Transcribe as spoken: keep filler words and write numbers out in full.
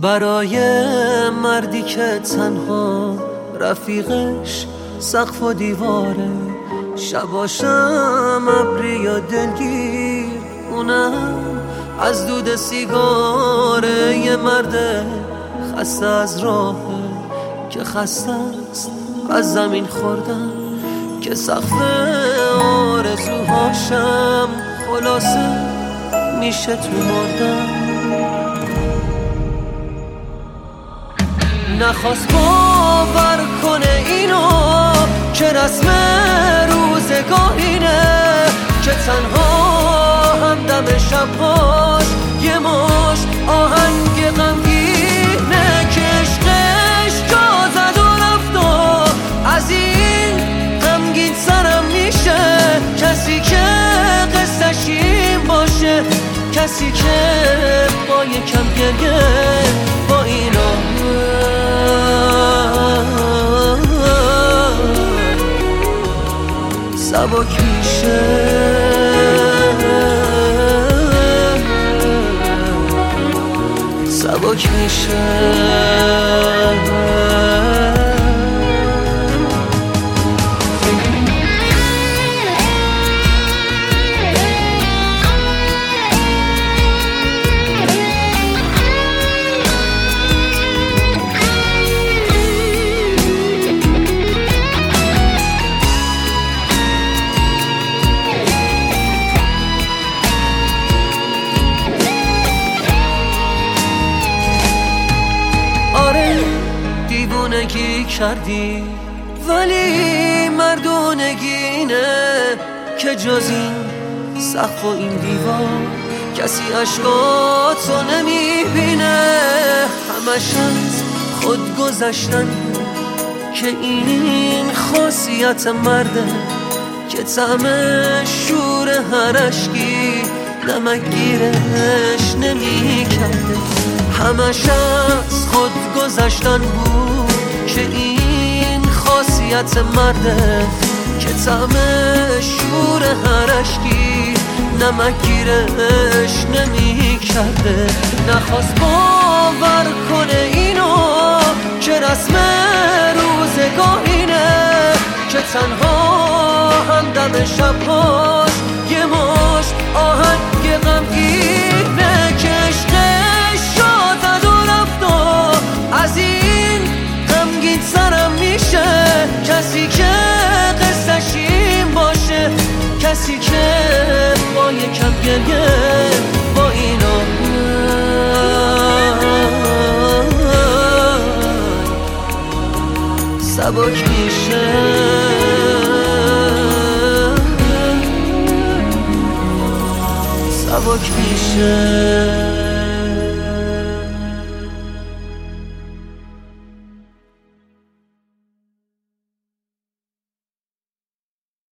برای مردی که تنها رفیقش سقف و دیواره، شباشم ابری یا دلگیر، اونم از دود سیگاره. یه مرد خسته از راهه که خسته است از زمین خوردن، که سقف آرزوهاشم خلاصه میشه تو مردن. نخواست باور کنه اینو که رسم روزگارینه، که تنها همدم شبهاش یه مشت آهنگ غمگینه، که عشقش جا زد و رفت و از این غمگین سرم میشه. کسی که قصه‌ش این باشه، کسی که با یکم گریه با اینا سبک میشه. سبک میشه. دیوونگی کردی ولی مردونگینه، که جز این سقف و این دیوار کسی عشقاتو نمیبینه. همش از خود گذشتن که این خاصیت مرده، که طعم شور هر عشقی نمکگیرش نمیکرده. همش از خود گذشتن بود که این خاصیت مرده، که طعم شور هر عشقی نمکگیرش نمیکرده. نخواست باور کنه اینو که رسم روزگارینه، که تنها همدم شبهاش یه مشت آهنگ غمگینه، که عشقش جا زد و رفت و از این غمگین سرم میشه. کسی که قصه‌ش این باشه، کسی که با یکم گریه با اینا سبک میشه. سبک میشه.